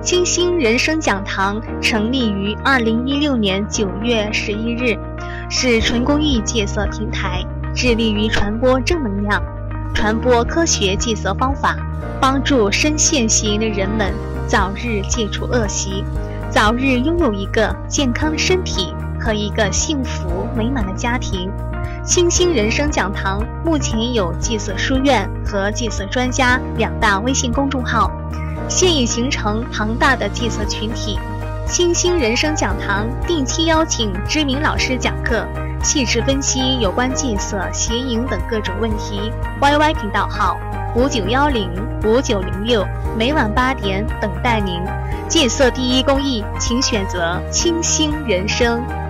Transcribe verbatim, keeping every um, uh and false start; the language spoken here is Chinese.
清新人生讲堂成立于二零一六年九月十一日，是纯公益戒色平台，致力于传播正能量，传播科学戒色方法，帮助深陷邪淫的人们早日戒除恶习，早日拥有一个健康的身体和一个幸福美满的家庭。清新人生讲堂目前有戒色书院和戒色专家两大微信公众号，现已形成庞大的戒色群体。清新人生讲堂定期邀请知名老师讲课，细致分析有关戒色、邪淫等各种问题。Y Y 频道号五九一零五九零六，每晚八点等待您。戒色第一公益，请选择清新人生。